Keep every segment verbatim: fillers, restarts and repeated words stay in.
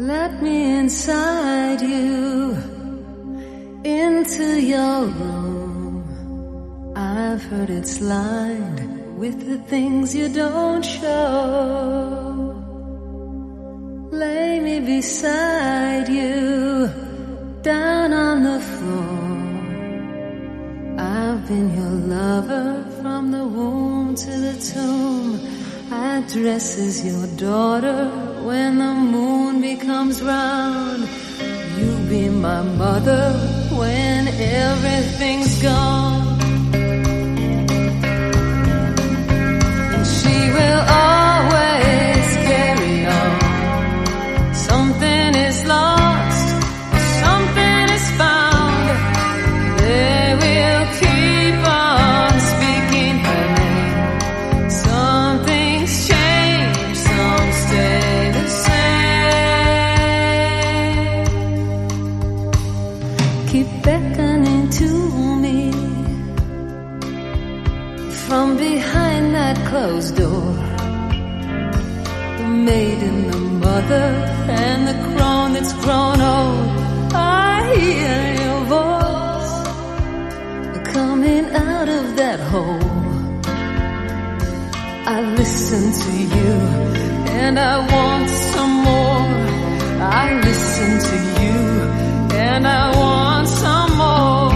Let me inside you, into your room. I've heard it's lined with the things you don't show. Lay me beside you, down on the floor. I've been your lover from the womb to the tomb. I dress as your daughter when the moon becomes round. You be my mother when everything's gone. And she will always carry on. Something is lost, something is found. They will keep on speaking her name. Some things change, some stay the same. Keep beckoning to me from behind that closed door. The maiden, the mother, and the crone that's grown old. I hear your voice coming out of that hole. I listen to you and I want some more. I listen to you and I want some more.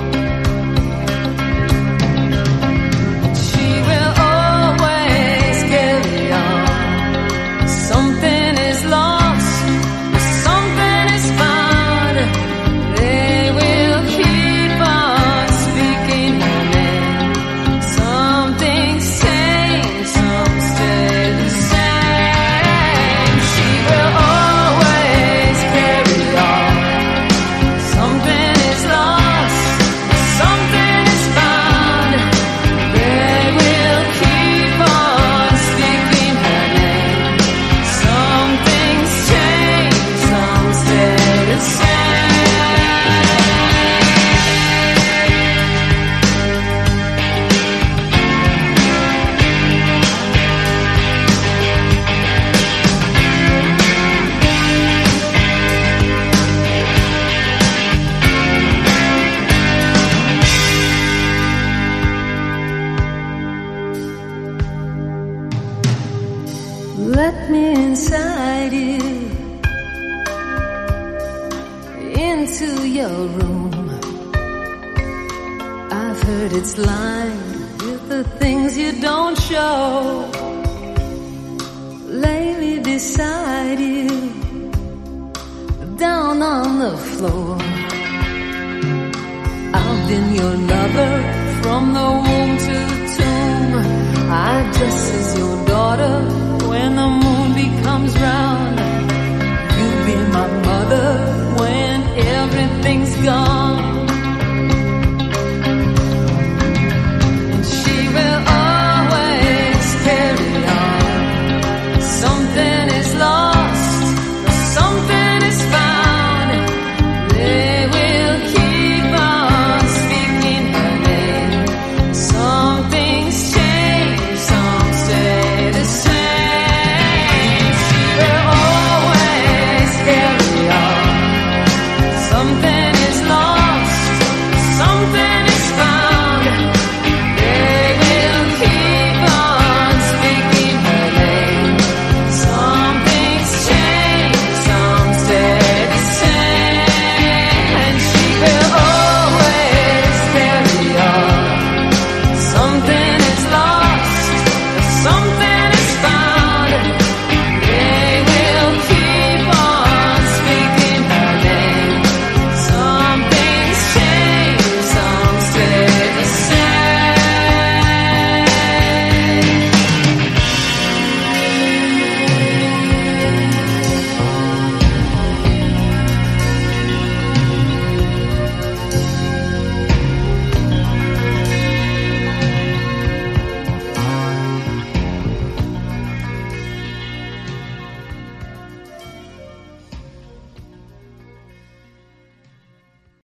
She will always carry on. Something is lost, something is found. They will keep on speaking her name. Some things change, some stay the same. She will always carry on. Something is lost, something is found. They will keep on speaking her name. Some things change, some stay the same. Let me inside you, into your room. I've heard it's lined with the things you don't show. Lay me beside you, down on the floor. I've been your lover from the womb to the tomb. I dress